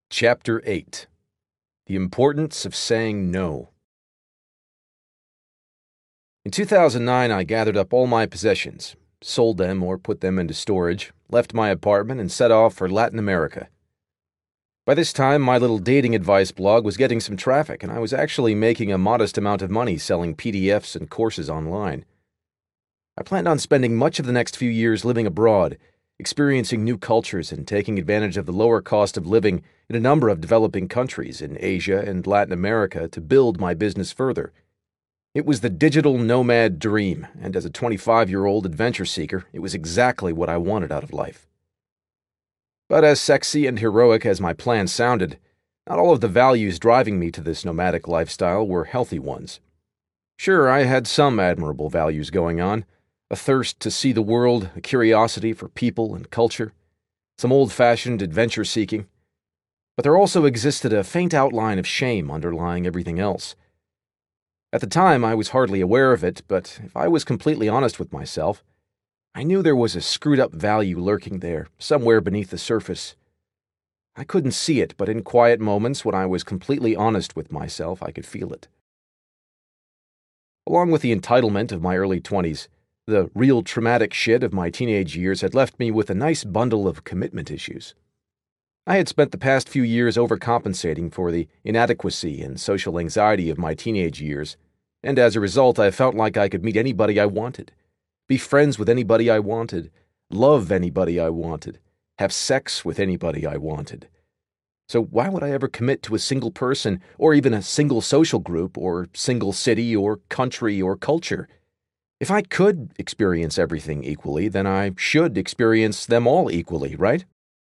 Chapter 8. The Importance of Saying No. In 2009, I gathered up all my possessions, sold them or put them into storage, left my apartment, and set off for Latin America. By this time, my little dating advice blog was getting some traffic, and I was actually making a modest amount of money selling PDFs and courses online. I planned on spending much of the next few years living abroad, experiencing new cultures and taking advantage of the lower cost of living in a number of developing countries in Asia and Latin America to build my business further. It was the digital nomad dream, and as a 25-year-old adventure seeker, it was exactly what I wanted out of life. But as sexy and heroic as my plan sounded, not all of the values driving me to this nomadic lifestyle were healthy ones. Sure, I had some admirable values going on, a thirst to see the world, a curiosity for people and culture, some old-fashioned adventure-seeking. But there also existed a faint outline of shame underlying everything else. At the time, I was hardly aware of it, but if I was completely honest with myself, I knew there was a screwed-up value lurking there, somewhere beneath the surface. I couldn't see it, but in quiet moments when I was completely honest with myself, I could feel it. Along with the entitlement of my early 20s, the real traumatic shit of my teenage years had left me with a nice bundle of commitment issues. I had spent the past few years overcompensating for the inadequacy and social anxiety of my teenage years, and as a result I felt like I could meet anybody I wanted, be friends with anybody I wanted, love anybody I wanted, have sex with anybody I wanted. So why would I ever commit to a single person, or even a single social group, or single city, or country, or culture? If I could experience everything equally, then I should experience them all equally, right?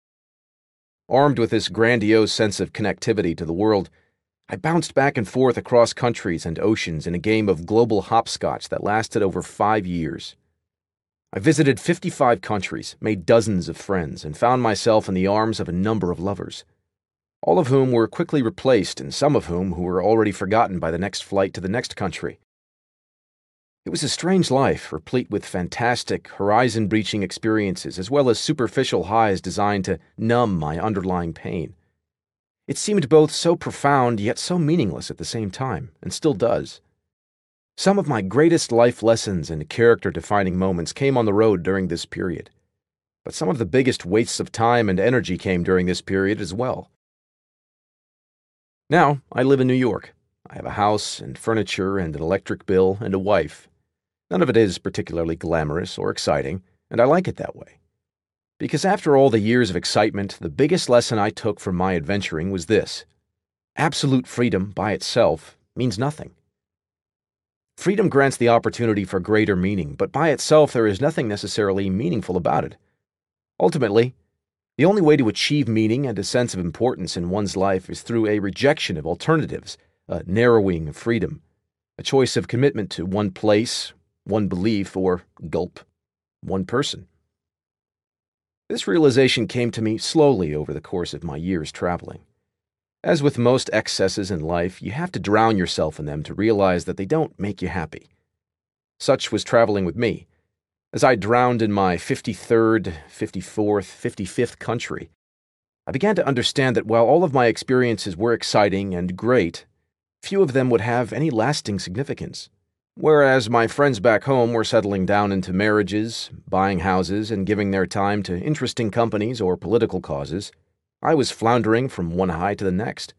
Armed with this grandiose sense of connectivity to the world, I bounced back and forth across countries and oceans in a game of global hopscotch that lasted over 5 years. I visited 55 countries, made dozens of friends, and found myself in the arms of a number of lovers, all of whom were quickly replaced and some of whom who were already forgotten by the next flight to the next country. It was a strange life, replete with fantastic, horizon-breaching experiences, as well as superficial highs designed to numb my underlying pain. It seemed both so profound, yet so meaningless at the same time, and still does. Some of my greatest life lessons and character-defining moments came on the road during this period, but some of the biggest wastes of time and energy came during this period as well. Now, I live in New York. I have a house and furniture and an electric bill and a wife. None of it is particularly glamorous or exciting, and I like it that way. Because after all the years of excitement, the biggest lesson I took from my adventuring was this: absolute freedom by itself means nothing. Freedom grants the opportunity for greater meaning, but by itself there is nothing necessarily meaningful about it. Ultimately, the only way to achieve meaning and a sense of importance in one's life is through a rejection of alternatives, a narrowing of freedom, a choice of commitment to one place, one belief, or, gulp, one person. This realization came to me slowly over the course of my years traveling. As with most excesses in life, you have to drown yourself in them to realize that they don't make you happy. Such was traveling with me. As I drowned in my 53rd, 54th, 55th country, I began to understand that while all of my experiences were exciting and great, few of them would have any lasting significance. Whereas my friends back home were settling down into marriages, buying houses, and giving their time to interesting companies or political causes, I was floundering from one high to the next.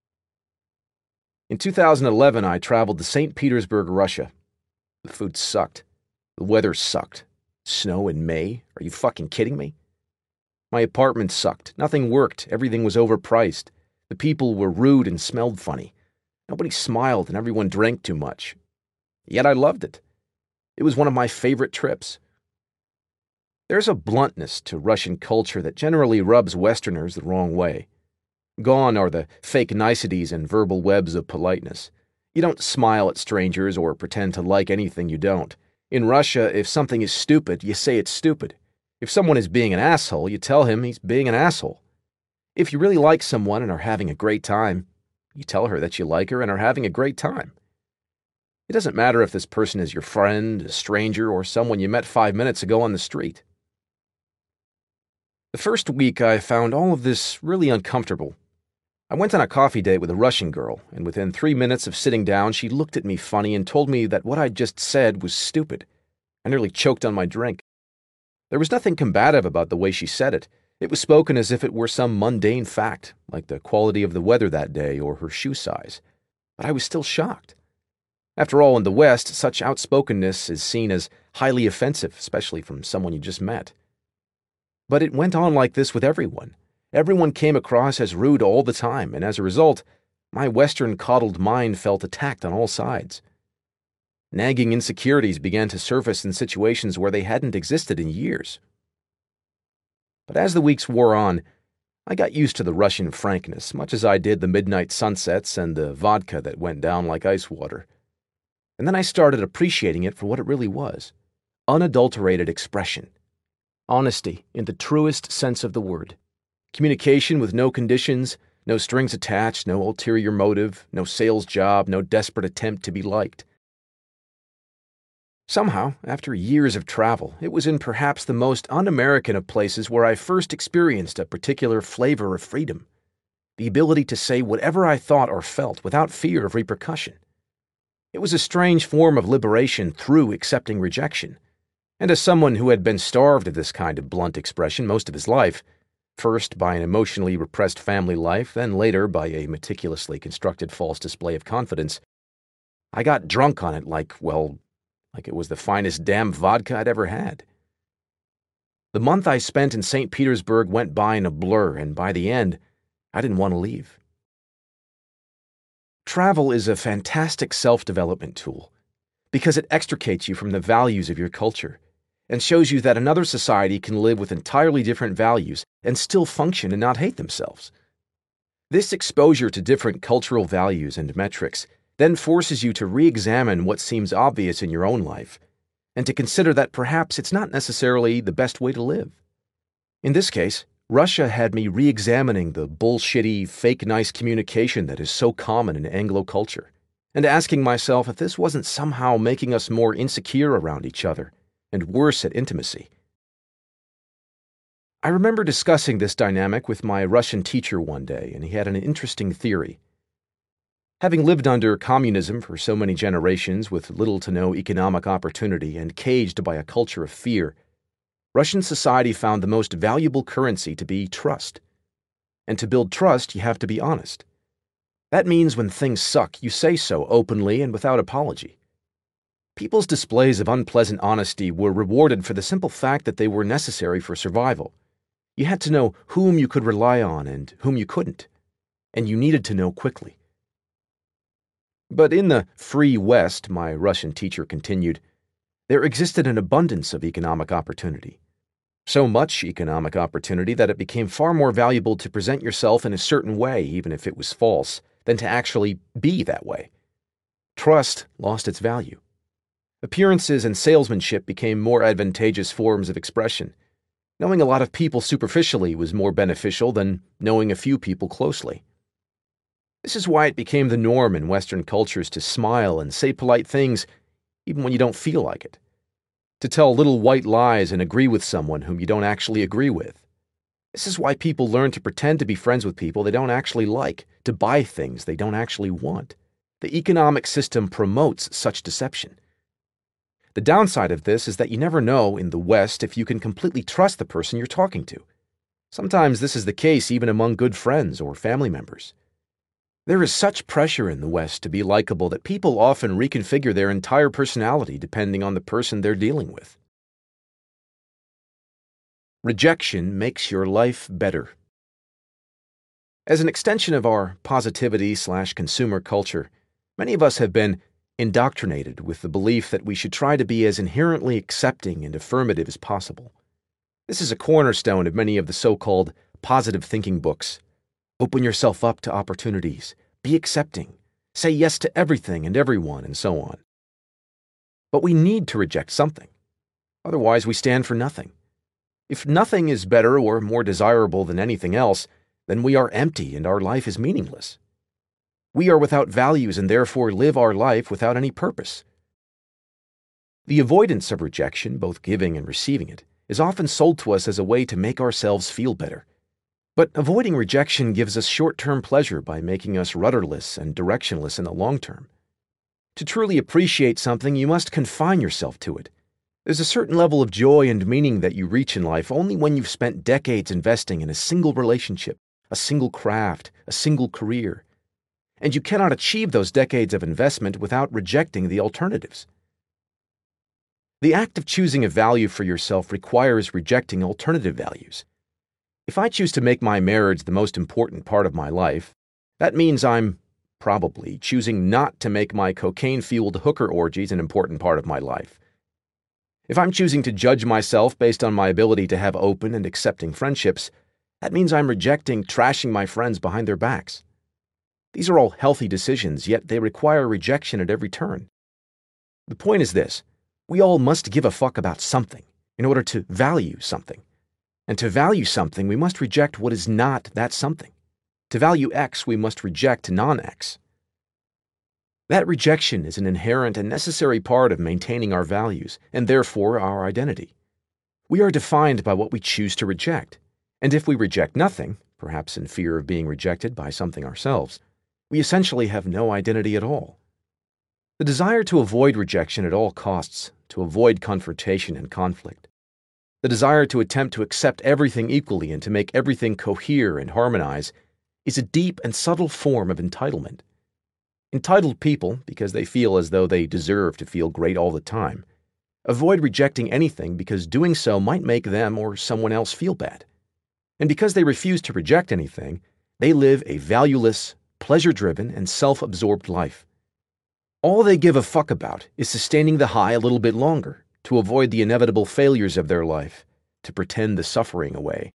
In 2011, I traveled to St. Petersburg, Russia. The food sucked. The weather sucked. Snow in May? Are you fucking kidding me? My apartment sucked. Nothing worked. Everything was overpriced. The people were rude and smelled funny. Nobody smiled and everyone drank too much. Yet I loved it. It was one of my favorite trips. There's a bluntness to Russian culture that generally rubs Westerners the wrong way. Gone are the fake niceties and verbal webs of politeness. You don't smile at strangers or pretend to like anything you don't. In Russia, if something is stupid, you say it's stupid. If someone is being an asshole, you tell him he's being an asshole. If you really like someone and are having a great time, you tell her that you like her and are having a great time. It doesn't matter if this person is your friend, a stranger, or someone you met 5 minutes ago on the street. The first week I found all of this really uncomfortable. I went on a coffee date with a Russian girl, and within 3 minutes of sitting down, she looked at me funny and told me that what I'd just said was stupid. I nearly choked on my drink. There was nothing combative about the way she said it. It was spoken as if it were some mundane fact, like the quality of the weather that day or her shoe size. But I was still shocked. After all, in the West, such outspokenness is seen as highly offensive, especially from someone you just met. But it went on like this with everyone. Everyone came across as rude all the time, and as a result, my Western-coddled mind felt attacked on all sides. Nagging insecurities began to surface in situations where they hadn't existed in years. But as the weeks wore on, I got used to the Russian frankness, much as I did the midnight sunsets and the vodka that went down like ice water. And then I started appreciating it for what it really was: unadulterated expression. Honesty in the truest sense of the word. Communication with no conditions, no strings attached, no ulterior motive, no sales job, no desperate attempt to be liked. Somehow, after years of travel, it was in perhaps the most un-American of places where I first experienced a particular flavor of freedom. The ability to say whatever I thought or felt without fear of repercussion. It was a strange form of liberation through accepting rejection. And as someone who had been starved of this kind of blunt expression most of his life, first by an emotionally repressed family life, then later by a meticulously constructed false display of confidence, I got drunk on it like it was the finest damn vodka I'd ever had. The month I spent in St. Petersburg went by in a blur, and by the end, I didn't want to leave. Travel is a fantastic self-development tool because it extricates you from the values of your culture and shows you that another society can live with entirely different values and still function and not hate themselves. This exposure to different cultural values and metrics then forces you to re-examine what seems obvious in your own life and to consider that perhaps it's not necessarily the best way to live. In this case, Russia had me re-examining the bullshitty, fake nice communication that is so common in Anglo culture, and asking myself if this wasn't somehow making us more insecure around each other and worse at intimacy. I remember discussing this dynamic with my Russian teacher one day, and he had an interesting theory. Having lived under communism for so many generations with little to no economic opportunity and caged by a culture of fear, Russian society found the most valuable currency to be trust. And to build trust, you have to be honest. That means when things suck, you say so openly and without apology. People's displays of unpleasant honesty were rewarded for the simple fact that they were necessary for survival. You had to know whom you could rely on and whom you couldn't, and you needed to know quickly. But in the free West, my Russian teacher continued, there existed an abundance of economic opportunity. So much economic opportunity that it became far more valuable to present yourself in a certain way, even if it was false, than to actually be that way. Trust lost its value. Appearances and salesmanship became more advantageous forms of expression. Knowing a lot of people superficially was more beneficial than knowing a few people closely. This is why it became the norm in Western cultures to smile and say polite things even when you don't feel like it. To tell little white lies and agree with someone whom you don't actually agree with. This is why people learn to pretend to be friends with people they don't actually like, to buy things they don't actually want. The economic system promotes such deception. The downside of this is that you never know in the West if you can completely trust the person you're talking to. Sometimes this is the case even among good friends or family members. There is such pressure in the West to be likable that people often reconfigure their entire personality depending on the person they're dealing with. Rejection makes your life better. As an extension of our positivity/consumer culture, many of us have been indoctrinated with the belief that we should try to be as inherently accepting and affirmative as possible. This is a cornerstone of many of the so-called positive thinking books. Open yourself up to opportunities. Be accepting. Say yes to everything and everyone, and so on. But we need to reject something. Otherwise, we stand for nothing. If nothing is better or more desirable than anything else, then we are empty and our life is meaningless. We are without values and therefore live our life without any purpose. The avoidance of rejection, both giving and receiving it, is often sold to us as a way to make ourselves feel better. But avoiding rejection gives us short-term pleasure by making us rudderless and directionless in the long term. To truly appreciate something, you must confine yourself to it. There's a certain level of joy and meaning that you reach in life only when you've spent decades investing in a single relationship, a single craft, a single career. And you cannot achieve those decades of investment without rejecting the alternatives. The act of choosing a value for yourself requires rejecting alternative values. If I choose to make my marriage the most important part of my life, that means I'm probably choosing not to make my cocaine-fueled hooker orgies an important part of my life. If I'm choosing to judge myself based on my ability to have open and accepting friendships, that means I'm rejecting trashing my friends behind their backs. These are all healthy decisions, yet they require rejection at every turn. The point is this: we all must give a fuck about something in order to value something. And to value something, we must reject what is not that something. To value X, we must reject non-X. That rejection is an inherent and necessary part of maintaining our values, and therefore our identity. We are defined by what we choose to reject, and if we reject nothing, perhaps in fear of being rejected by something ourselves, we essentially have no identity at all. The desire to avoid rejection at all costs, to avoid confrontation and conflict, the desire to attempt to accept everything equally and to make everything cohere and harmonize, is a deep and subtle form of entitlement. Entitled people, because they feel as though they deserve to feel great all the time, avoid rejecting anything because doing so might make them or someone else feel bad. And because they refuse to reject anything, they live a valueless, pleasure-driven, and self-absorbed life. All they give a fuck about is sustaining the high a little bit longer, to avoid the inevitable failures of their life, to pretend the suffering away.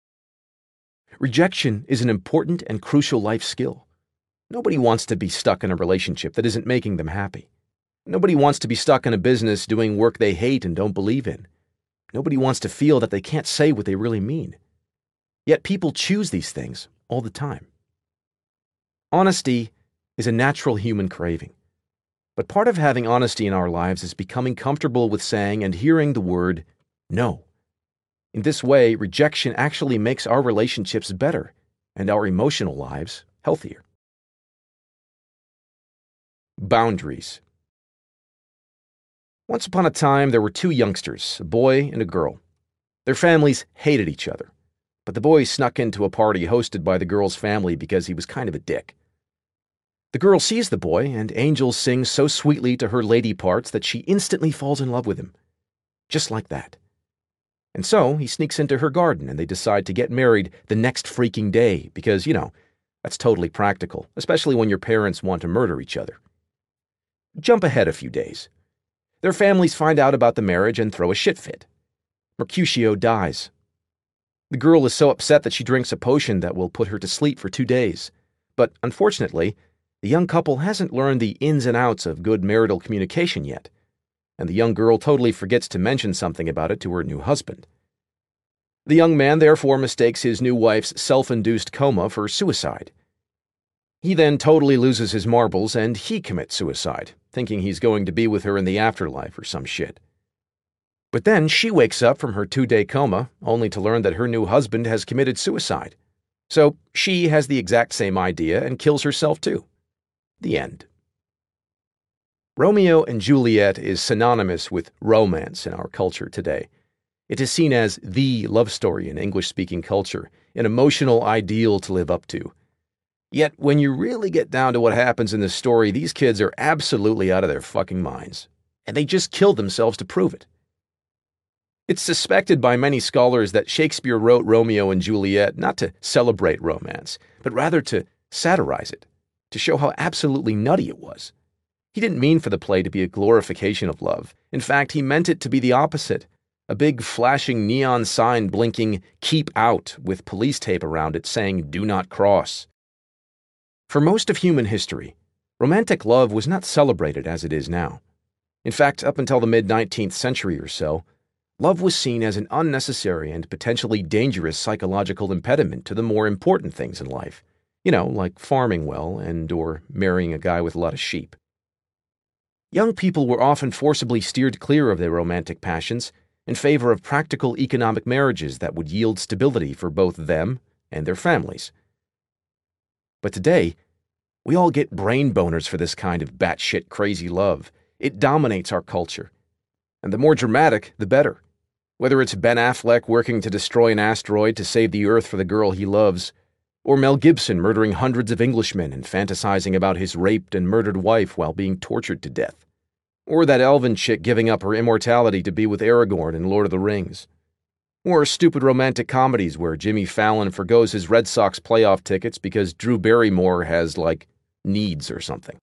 Rejection is an important and crucial life skill. Nobody wants to be stuck in a relationship that isn't making them happy. Nobody wants to be stuck in a business doing work they hate and don't believe in. Nobody wants to feel that they can't say what they really mean. Yet people choose these things all the time. Honesty is a natural human craving. But part of having honesty in our lives is becoming comfortable with saying and hearing the word no. In this way, rejection actually makes our relationships better and our emotional lives healthier. Boundaries. Once upon a time, there were two youngsters, a boy and a girl. Their families hated each other, but the boy snuck into a party hosted by the girl's family because he was kind of a dick. The girl sees the boy, and Angel sings so sweetly to her lady parts that she instantly falls in love with him. Just like that. And so, he sneaks into her garden, and they decide to get married the next freaking day, because, that's totally practical, especially when your parents want to murder each other. Jump ahead a few days. Their families find out about the marriage and throw a shit fit. Mercutio dies. The girl is so upset that she drinks a potion that will put her to sleep for 2 days. But, unfortunately, the young couple hasn't learned the ins and outs of good marital communication yet, and the young girl totally forgets to mention something about it to her new husband. The young man therefore mistakes his new wife's self-induced coma for suicide. He then totally loses his marbles and he commits suicide, thinking he's going to be with her in the afterlife or some shit. But then she wakes up from her 2-day coma, only to learn that her new husband has committed suicide. So she has the exact same idea and kills herself too. The end. Romeo and Juliet is synonymous with romance in our culture today. It is seen as the love story in English-speaking culture, an emotional ideal to live up to. Yet, when you really get down to what happens in this story, these kids are absolutely out of their fucking minds. And they just killed themselves to prove it. It's suspected by many scholars that Shakespeare wrote Romeo and Juliet not to celebrate romance, but rather to satirize it, to show how absolutely nutty it was. He didn't mean for the play to be a glorification of love. In fact, he meant it to be the opposite. A big flashing neon sign blinking, "Keep out," with police tape around it saying, "Do not cross." For most of human history, romantic love was not celebrated as it is now. In fact, up until the mid-19th century or so, love was seen as an unnecessary and potentially dangerous psychological impediment to the more important things in life. Like farming well or marrying a guy with a lot of sheep. Young people were often forcibly steered clear of their romantic passions in favor of practical economic marriages that would yield stability for both them and their families. But today, we all get brain boners for this kind of batshit crazy love. It dominates our culture. And the more dramatic, the better. Whether it's Ben Affleck working to destroy an asteroid to save the Earth for the girl he loves, or Mel Gibson murdering hundreds of Englishmen and fantasizing about his raped and murdered wife while being tortured to death. Or that elven chick giving up her immortality to be with Aragorn in Lord of the Rings. Or stupid romantic comedies where Jimmy Fallon forgoes his Red Sox playoff tickets because Drew Barrymore has, needs or something.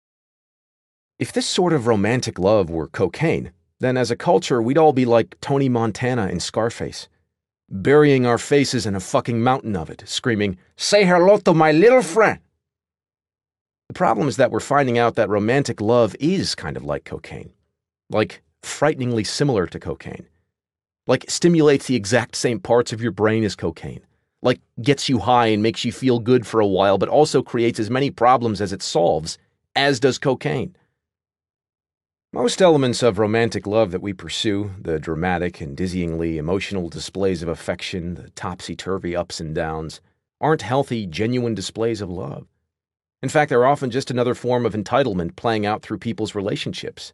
If this sort of romantic love were cocaine, then as a culture we'd all be like Tony Montana in Scarface, burying our faces in a fucking mountain of it, screaming, "Say hello to my little friend!" The problem is that we're finding out that romantic love is kind of like cocaine. Frighteningly similar to cocaine. Stimulates the exact same parts of your brain as cocaine. Gets you high and makes you feel good for a while, but also creates as many problems as it solves, as does cocaine. Most elements of romantic love that we pursue, the dramatic and dizzyingly emotional displays of affection, the topsy-turvy ups and downs, aren't healthy, genuine displays of love. In fact, they're often just another form of entitlement playing out through people's relationships.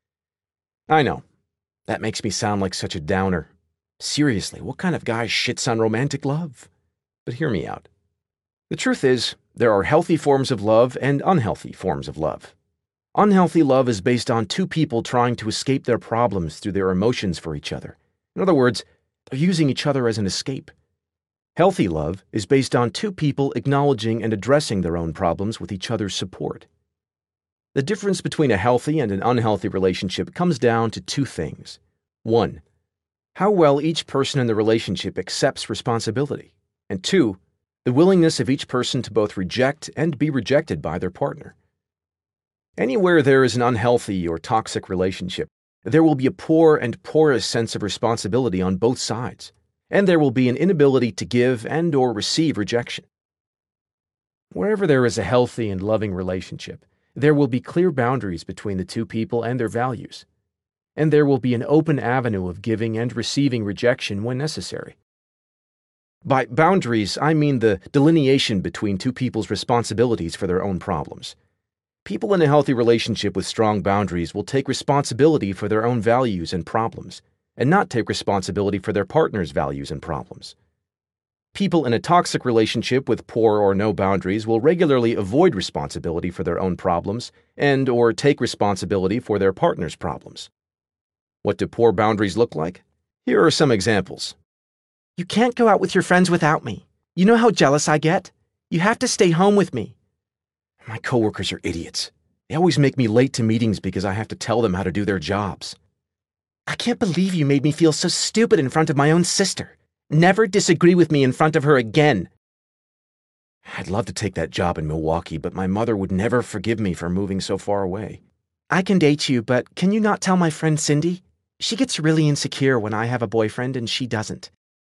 I know, that makes me sound like such a downer. Seriously, what kind of guy shits on romantic love? But hear me out. The truth is, there are healthy forms of love and unhealthy forms of love. Unhealthy love is based on two people trying to escape their problems through their emotions for each other. In other words, they're using each other as an escape. Healthy love is based on two people acknowledging and addressing their own problems with each other's support. The difference between a healthy and an unhealthy relationship comes down to two things. 1. How well each person in the relationship accepts responsibility. And 2. The willingness of each person to both reject and be rejected by their partner. Anywhere there is an unhealthy or toxic relationship, there will be a poor and porous sense of responsibility on both sides, and there will be an inability to give and or receive rejection. Wherever there is a healthy and loving relationship, there will be clear boundaries between the two people and their values, and there will be an open avenue of giving and receiving rejection when necessary. By boundaries, I mean the delineation between two people's responsibilities for their own problems. People in a healthy relationship with strong boundaries will take responsibility for their own values and problems, and not take responsibility for their partner's values and problems. People in a toxic relationship with poor or no boundaries will regularly avoid responsibility for their own problems and or take responsibility for their partner's problems. What do poor boundaries look like? Here are some examples. You can't go out with your friends without me. You know how jealous I get? You have to stay home with me. My coworkers are idiots. They always make me late to meetings because I have to tell them how to do their jobs. I can't believe you made me feel so stupid in front of my own sister. Never disagree with me in front of her again. I'd love to take that job in Milwaukee, but my mother would never forgive me for moving so far away. I can date you, but can you not tell my friend Cindy? She gets really insecure when I have a boyfriend and she doesn't.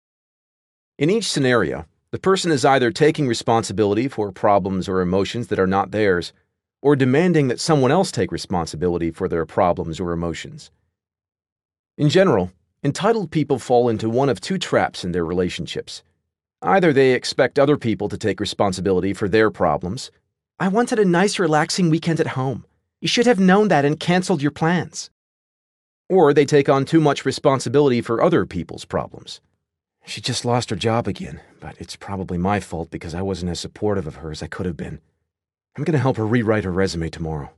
In each scenario, the person is either taking responsibility for problems or emotions that are not theirs, or demanding that someone else take responsibility for their problems or emotions. In general, entitled people fall into one of two traps in their relationships. Either they expect other people to take responsibility for their problems. I wanted a nice, relaxing weekend at home. You should have known that and canceled your plans. Or they take on too much responsibility for other people's problems. She just lost her job again, but it's probably my fault because I wasn't as supportive of her as I could have been. I'm going to help her rewrite her resume tomorrow.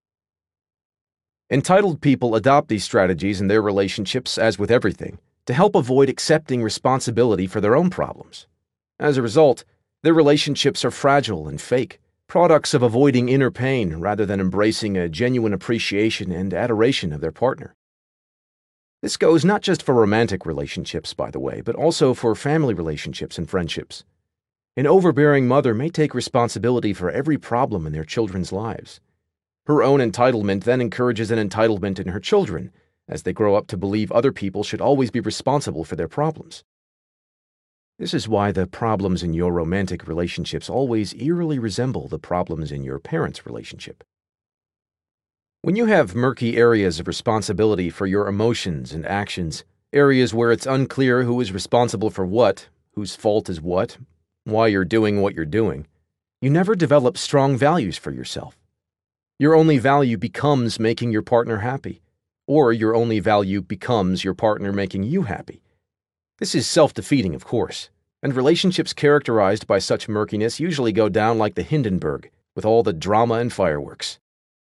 Entitled people adopt these strategies in their relationships, as with everything, to help avoid accepting responsibility for their own problems. As a result, their relationships are fragile and fake, products of avoiding inner pain rather than embracing a genuine appreciation and adoration of their partner. This goes not just for romantic relationships, by the way, but also for family relationships and friendships. An overbearing mother may take responsibility for every problem in their children's lives. Her own entitlement then encourages an entitlement in her children, as they grow up to believe other people should always be responsible for their problems. This is why the problems in your romantic relationships always eerily resemble the problems in your parents' relationship. When you have murky areas of responsibility for your emotions and actions, areas where it's unclear who is responsible for what, whose fault is what, why you're doing what you're doing, you never develop strong values for yourself. Your only value becomes making your partner happy, or your only value becomes your partner making you happy. This is self-defeating, of course, and relationships characterized by such murkiness usually go down like the Hindenburg, with all the drama and fireworks.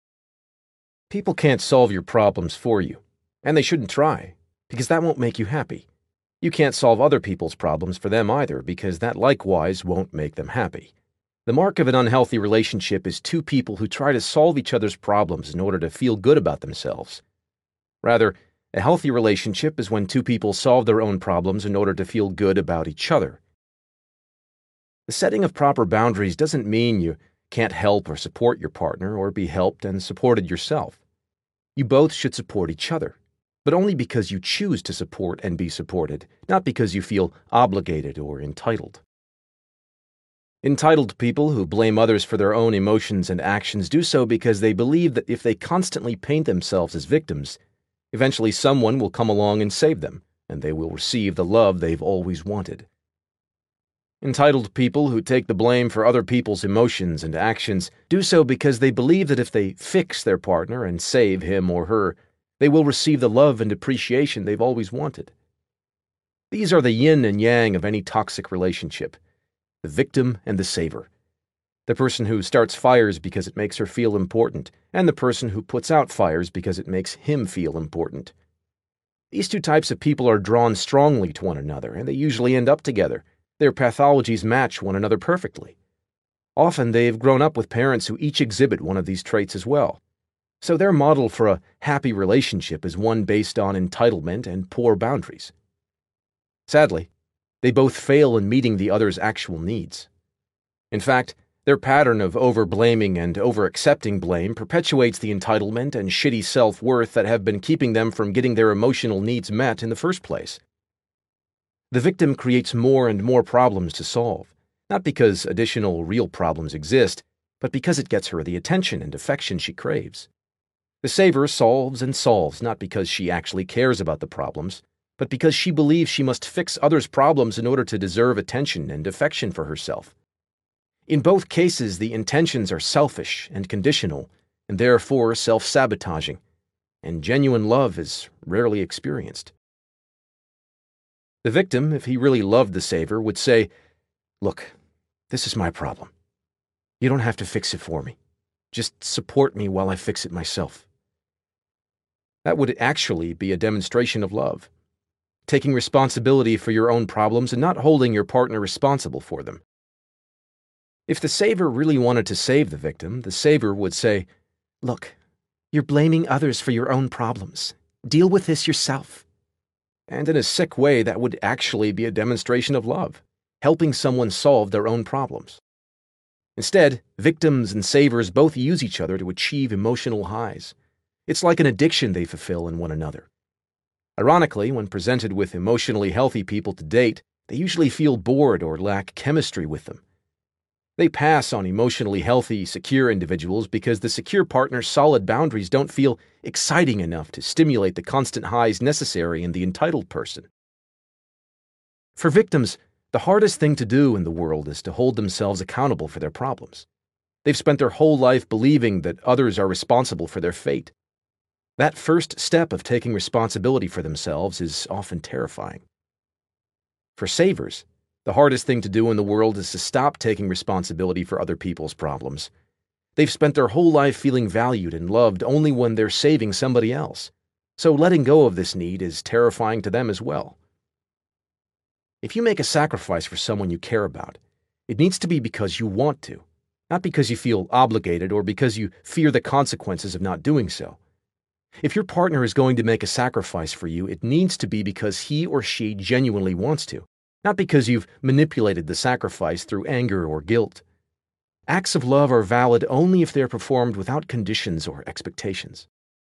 People can't solve your problems for you, and they shouldn't try, because that won't make you happy. You can't solve other people's problems for them either, because that likewise won't make them happy. The mark of an unhealthy relationship is two people who try to solve each other's problems in order to feel good about themselves. Rather, a healthy relationship is when two people solve their own problems in order to feel good about each other. The setting of proper boundaries doesn't mean you can't help or support your partner or be helped and supported yourself. You both should support each other, but only because you choose to support and be supported, not because you feel obligated or entitled. Entitled people who blame others for their own emotions and actions do so because they believe that if they constantly paint themselves as victims, eventually someone will come along and save them, and they will receive the love they've always wanted. Entitled people who take the blame for other people's emotions and actions do so because they believe that if they fix their partner and save him or her, they will receive the love and appreciation they've always wanted. These are the yin and yang of any toxic relationship, the victim and the saver. The person who starts fires because it makes her feel important, and the person who puts out fires because it makes him feel important. These two types of people are drawn strongly to one another, and they usually end up together. Their pathologies match one another perfectly. Often they've grown up with parents who each exhibit one of these traits as well. So their model for a happy relationship is one based on entitlement and poor boundaries. Sadly, they both fail in meeting the other's actual needs. In fact, their pattern of over-blaming and over-accepting blame perpetuates the entitlement and shitty self-worth that have been keeping them from getting their emotional needs met in the first place. The victim creates more and more problems to solve, not because additional real problems exist, but because it gets her the attention and affection she craves. The saver solves and solves not because she actually cares about the problems, but because she believes she must fix others' problems in order to deserve attention and affection for herself. In both cases, the intentions are selfish and conditional, and therefore self-sabotaging, and genuine love is rarely experienced. The victim, if he really loved the saver, would say, "Look, this is my problem. You don't have to fix it for me. Just support me while I fix it myself." That would actually be a demonstration of love, taking responsibility for your own problems and not holding your partner responsible for them. If the saver really wanted to save the victim, the saver would say, "Look, you're blaming others for your own problems. Deal with this yourself." And in a sick way, that would actually be a demonstration of love, helping someone solve their own problems. Instead, victims and savers both use each other to achieve emotional highs. It's like an addiction they fulfill in one another. Ironically, when presented with emotionally healthy people to date, they usually feel bored or lack chemistry with them. They pass on emotionally healthy, secure individuals because the secure partner's solid boundaries don't feel exciting enough to stimulate the constant highs necessary in the entitled person. For victims, the hardest thing to do in the world is to hold themselves accountable for their problems. They've spent their whole life believing that others are responsible for their fate. That first step of taking responsibility for themselves is often terrifying. For savers, the hardest thing to do in the world is to stop taking responsibility for other people's problems. They've spent their whole life feeling valued and loved only when they're saving somebody else. So letting go of this need is terrifying to them as well. If you make a sacrifice for someone you care about, it needs to be because you want to, not because you feel obligated or because you fear the consequences of not doing so. If your partner is going to make a sacrifice for you, it needs to be because he or she genuinely wants to, not because you've manipulated the sacrifice through anger or guilt. Acts of love are valid only if they are performed without conditions or expectations.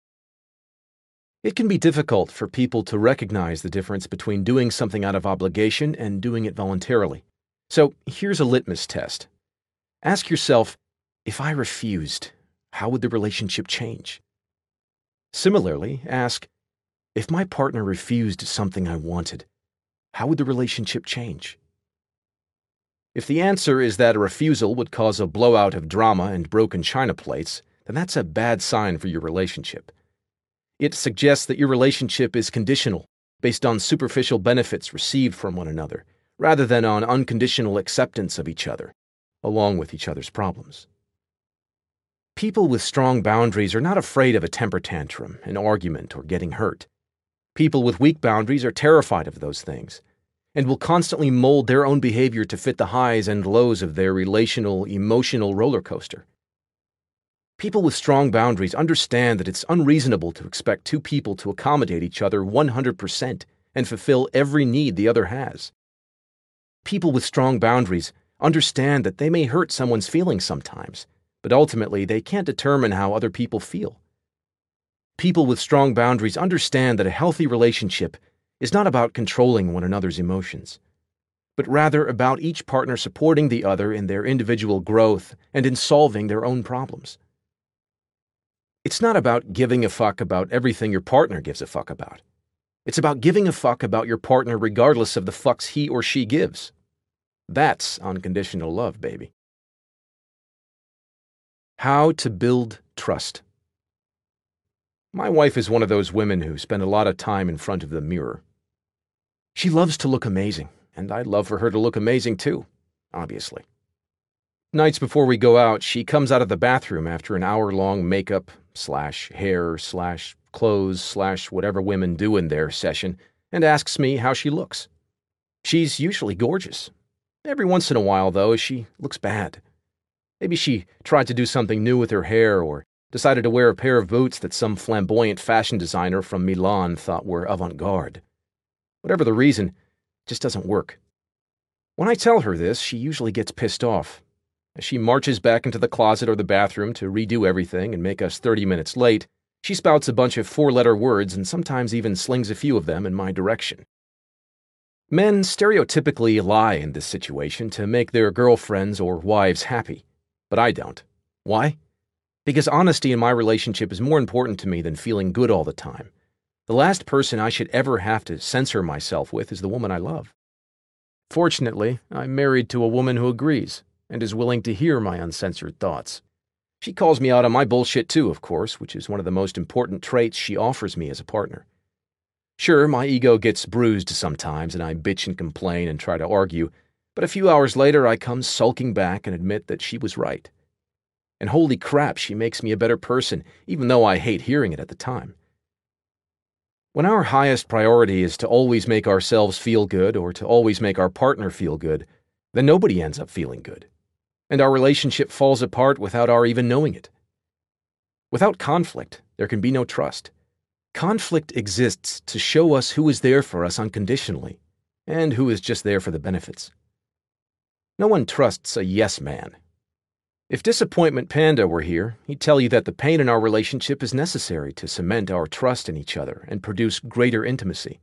It can be difficult for people to recognize the difference between doing something out of obligation and doing it voluntarily. So here's a litmus test. Ask yourself, if I refused, how would the relationship change? Similarly, ask, if my partner refused something I wanted, how would the relationship change? If the answer is that a refusal would cause a blowout of drama and broken china plates, then that's a bad sign for your relationship. It suggests that your relationship is conditional, based on superficial benefits received from one another, rather than on unconditional acceptance of each other, along with each other's problems. People with strong boundaries are not afraid of a temper tantrum, an argument, or getting hurt. People with weak boundaries are terrified of those things, and will constantly mold their own behavior to fit the highs and lows of their relational, emotional roller coaster. People with strong boundaries understand that it's unreasonable to expect two people to accommodate each other 100% and fulfill every need the other has. People with strong boundaries understand that they may hurt someone's feelings sometimes, but ultimately they can't determine how other people feel. People with strong boundaries understand that a healthy relationship is not about controlling one another's emotions, but rather about each partner supporting the other in their individual growth and in solving their own problems. It's not about giving a fuck about everything your partner gives a fuck about. It's about giving a fuck about your partner regardless of the fucks he or she gives. That's unconditional love, baby. How to build trust. My wife is one of those women who spend a lot of time in front of the mirror. She loves to look amazing, and I'd love for her to look amazing too, obviously. Nights before we go out, she comes out of the bathroom after an hour-long makeup / hair / clothes / whatever women do in their session and asks me how she looks. She's usually gorgeous. Every once in a while, though, she looks bad. Maybe she tried to do something new with her hair or decided to wear a pair of boots that some flamboyant fashion designer from Milan thought were avant-garde. Whatever the reason, it just doesn't work. When I tell her this, she usually gets pissed off. As she marches back into the closet or the bathroom to redo everything and make us 30 minutes late, she spouts a bunch of 4-letter words and sometimes even slings a few of them in my direction. Men stereotypically lie in this situation to make their girlfriends or wives happy, but I don't. Why? Because honesty in my relationship is more important to me than feeling good all the time. The last person I should ever have to censor myself with is the woman I love. Fortunately, I'm married to a woman who agrees and is willing to hear my uncensored thoughts. She calls me out on my bullshit too, of course, which is one of the most important traits she offers me as a partner. Sure, my ego gets bruised sometimes and I bitch and complain and try to argue, but a few hours later I come sulking back and admit that she was right. And holy crap, she makes me a better person, even though I hate hearing it at the time. When our highest priority is to always make ourselves feel good or to always make our partner feel good, then nobody ends up feeling good. And our relationship falls apart without our even knowing it. Without conflict, there can be no trust. Conflict exists to show us who is there for us unconditionally and who is just there for the benefits. No one trusts a yes man. If Disappointment Panda were here, he'd tell you that the pain in our relationship is necessary to cement our trust in each other and produce greater intimacy.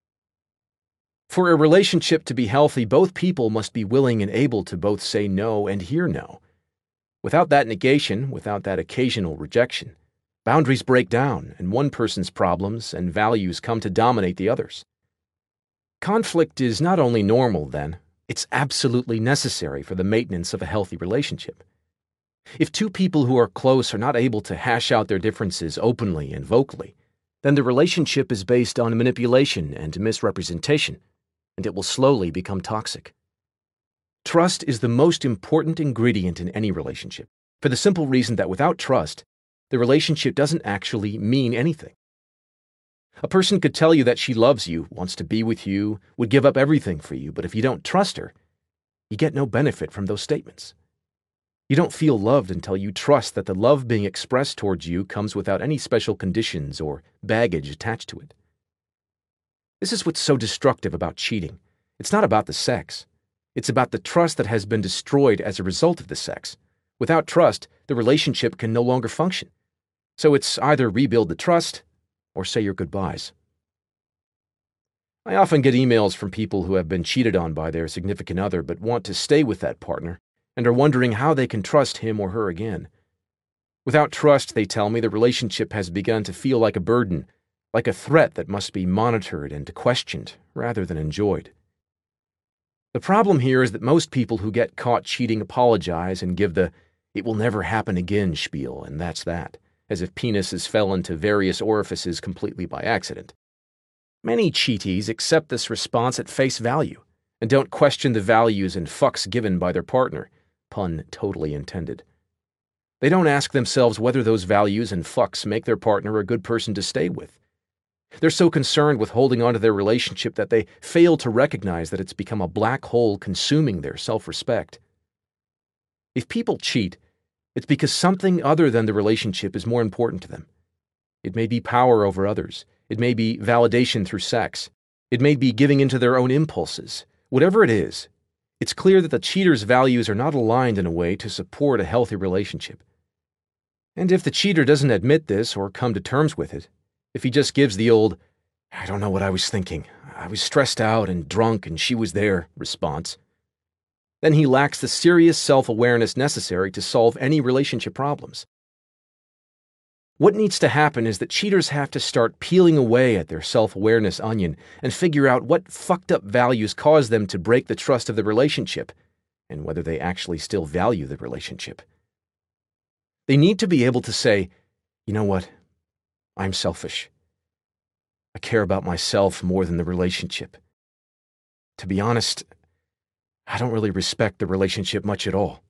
For a relationship to be healthy, both people must be willing and able to both say no and hear no. Without that negation, without that occasional rejection, boundaries break down and one person's problems and values come to dominate the others. Conflict is not only normal, then, it's absolutely necessary for the maintenance of a healthy relationship. If two people who are close are not able to hash out their differences openly and vocally, then the relationship is based on manipulation and misrepresentation, and it will slowly become toxic. Trust is the most important ingredient in any relationship, for the simple reason that without trust, the relationship doesn't actually mean anything. A person could tell you that she loves you, wants to be with you, would give up everything for you, but if you don't trust her, you get no benefit from those statements. You don't feel loved until you trust that the love being expressed towards you comes without any special conditions or baggage attached to it. This is what's so destructive about cheating. It's not about the sex. It's about the trust that has been destroyed as a result of the sex. Without trust, the relationship can no longer function. So it's either rebuild the trust or say your goodbyes. I often get emails from people who have been cheated on by their significant other but want to stay with that partner and are wondering how they can trust him or her again. Without trust, they tell me, the relationship has begun to feel like a burden, like a threat that must be monitored and questioned rather than enjoyed. The problem here is that most people who get caught cheating apologize and give the "it will never happen again" spiel, and that's that, as if penises fell into various orifices completely by accident. Many cheatees accept this response at face value and don't question the values and fucks given by their partner, pun totally intended. They don't ask themselves whether those values and fucks make their partner a good person to stay with. They're so concerned with holding on to their relationship that they fail to recognize that it's become a black hole consuming their self-respect. If people cheat, it's because something other than the relationship is more important to them. It may be power over others. It may be validation through sex. It may be giving into their own impulses. Whatever it is, it's clear that the cheater's values are not aligned in a way to support a healthy relationship. And if the cheater doesn't admit this or come to terms with it, if he just gives the old, "I don't know what I was thinking, I was stressed out and drunk and she was there" response, then he lacks the serious self-awareness necessary to solve any relationship problems. What needs to happen is that cheaters have to start peeling away at their self-awareness onion and figure out what fucked up values cause them to break the trust of the relationship, and whether they actually still value the relationship. They need to be able to say, "You know what? I'm selfish. I care about myself more than the relationship. To be honest, I don't really respect the relationship much at all."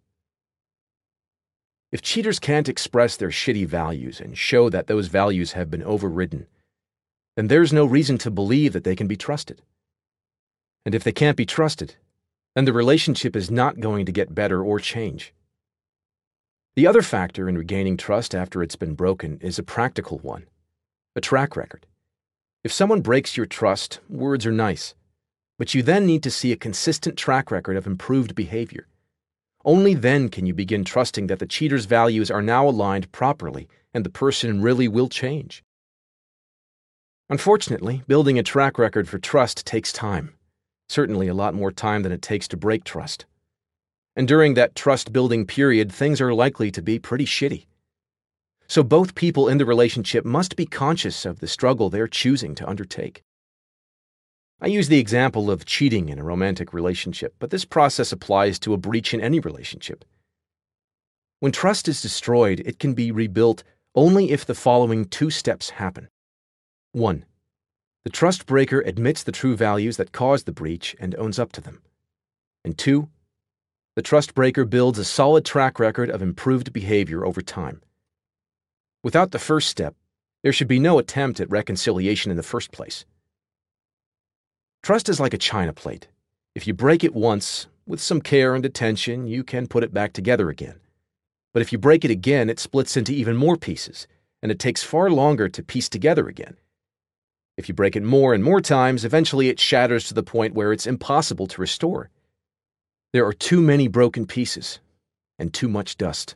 If cheaters can't express their shitty values and show that those values have been overridden, then there's no reason to believe that they can be trusted. And if they can't be trusted, then the relationship is not going to get better or change. The other factor in regaining trust after it's been broken is a practical one, a track record. If someone breaks your trust, words are nice, but you then need to see a consistent track record of improved behavior. Only then can you begin trusting that the cheater's values are now aligned properly and the person really will change. Unfortunately, building a track record for trust takes time, certainly a lot more time than it takes to break trust. And during that trust-building period, things are likely to be pretty shitty. So both people in the relationship must be conscious of the struggle they're choosing to undertake. I use the example of cheating in a romantic relationship, but this process applies to a breach in any relationship. When trust is destroyed, it can be rebuilt only if the following two steps happen. 1. The trust breaker admits the true values that caused the breach and owns up to them. And 2. The trust breaker builds a solid track record of improved behavior over time. Without the first step, there should be no attempt at reconciliation in the first place. Trust is like a china plate. If you break it once, with some care and attention, you can put it back together again. But if you break it again, it splits into even more pieces, and it takes far longer to piece together again. If you break it more and more times, eventually it shatters to the point where it's impossible to restore. There are too many broken pieces, and too much dust.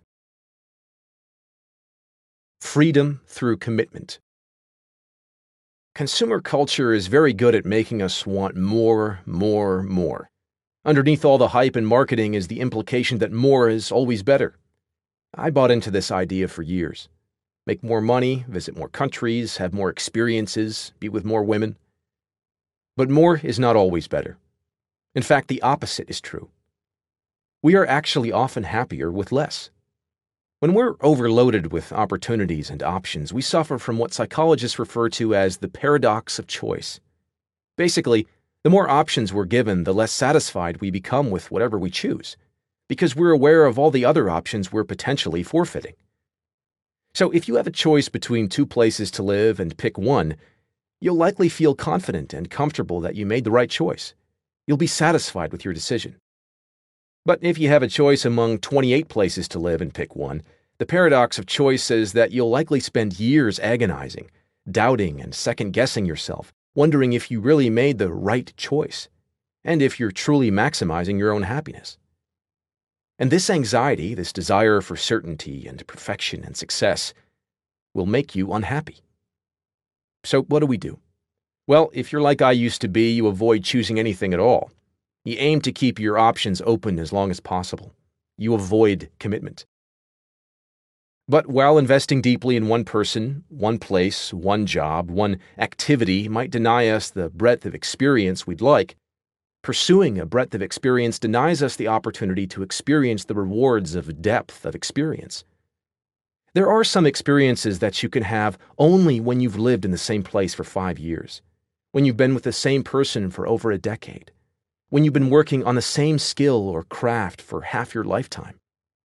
Freedom through commitment. Consumer culture is very good at making us want more, more, more. Underneath all the hype and marketing is the implication that more is always better. I bought into this idea for years. Make more money, visit more countries, have more experiences, be with more women. But more is not always better. In fact, the opposite is true. We are actually often happier with less. When we're overloaded with opportunities and options, we suffer from what psychologists refer to as the paradox of choice. Basically, the more options we're given, the less satisfied we become with whatever we choose, because we're aware of all the other options we're potentially forfeiting. So if you have a choice between two places to live and pick one, you'll likely feel confident and comfortable that you made the right choice. You'll be satisfied with your decision. But if you have a choice among 28 places to live and pick one, the paradox of choice says that you'll likely spend years agonizing, doubting and second-guessing yourself, wondering if you really made the right choice, and if you're truly maximizing your own happiness. And this anxiety, this desire for certainty and perfection and success, will make you unhappy. So what do? Well, if you're like I used to be, you avoid choosing anything at all. You aim to keep your options open as long as possible. You avoid commitment. But while investing deeply in one person, one place, one job, one activity might deny us the breadth of experience we'd like, Pursuing a breadth of experience denies us the opportunity to experience the rewards of depth of experience. There are some experiences that you can have only when you've lived in the same place for 5 years, when you've been with the same person for over a decade, when you've been working on the same skill or craft for half your lifetime.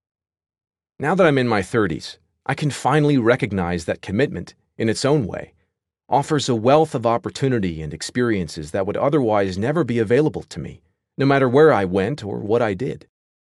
Now that I'm in my 30s, I can finally recognize that commitment, in its own way, offers a wealth of opportunity and experiences that would otherwise never be available to me, no matter where I went or what I did.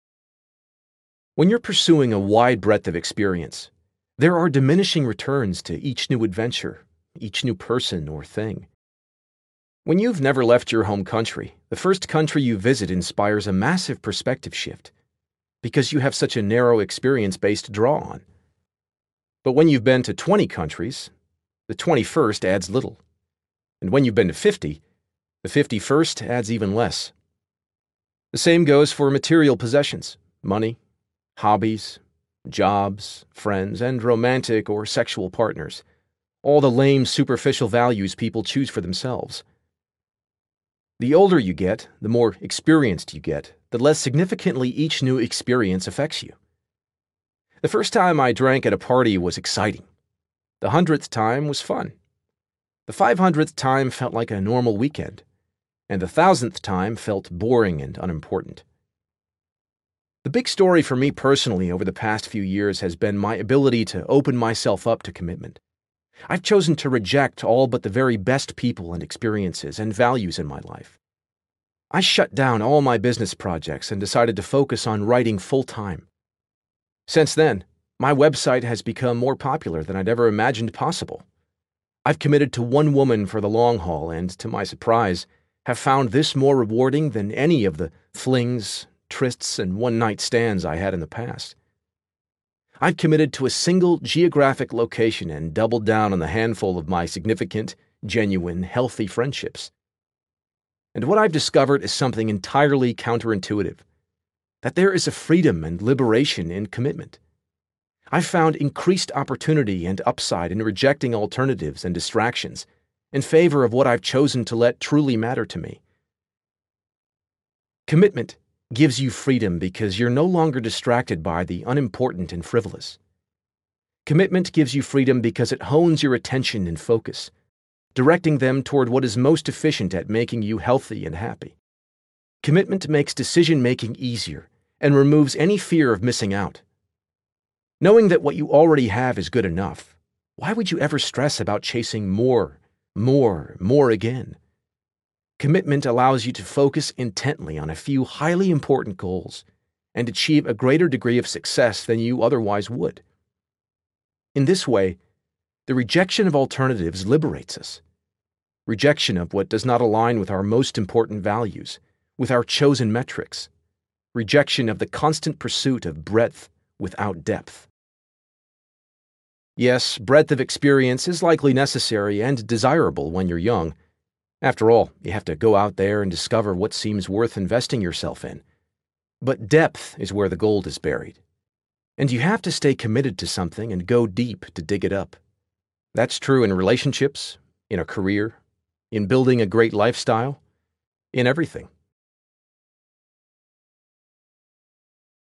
When you're pursuing a wide breadth of experience, there are diminishing returns to each new adventure, each new person or thing. When you've never left your home country, the first country you visit inspires a massive perspective shift, because you have such a narrow experience base to draw on. But when you've been to 20 countries, the 21st adds little. And when you've been to 50, the 51st adds even less. The same goes for material possessions, money, hobbies, jobs, friends, and romantic or sexual partners, all the lame, superficial values people choose for themselves. The older you get, the more experienced you get, the less significantly each new experience affects you. The first time I drank at a party was exciting. The 100th time was fun. The 500th time felt like a normal weekend, and the 1,000th time felt boring and unimportant. The big story for me personally over the past few years has been my ability to open myself up to commitment. I've chosen to reject all but the very best people and experiences and values in my life. I shut down all my business projects and decided to focus on writing full-time. Since then, my website has become more popular than I'd ever imagined possible. I've committed to one woman for the long haul and, to my surprise, have found this more rewarding than any of the flings, trysts, and one-night stands I had in the past. I've committed to a single geographic location and doubled down on the handful of my significant, genuine, healthy friendships. And what I've discovered is something entirely counterintuitive, that there is a freedom and liberation in commitment. I've found increased opportunity and upside in rejecting alternatives and distractions in favor of what I've chosen to let truly matter to me. Commitment gives you freedom because you're no longer distracted by the unimportant and frivolous. Commitment gives you freedom because it hones your attention and focus, directing them toward what is most efficient at making you healthy and happy. Commitment makes decision-making easier and removes any fear of missing out. Knowing that what you already have is good enough, why would you ever stress about chasing more again? Commitment allows you to focus intently on a few highly important goals and achieve a greater degree of success than you otherwise would. In this way, the rejection of alternatives liberates us. Rejection of what does not align with our most important values, with our chosen metrics. Rejection of the constant pursuit of breadth without depth. Yes, breadth of experience is likely necessary and desirable when you're young. After all, you have to go out there and discover what seems worth investing yourself in. But depth is where the gold is buried. And you have to stay committed to something and go deep to dig it up. That's true in relationships, in a career, in building a great lifestyle, in everything.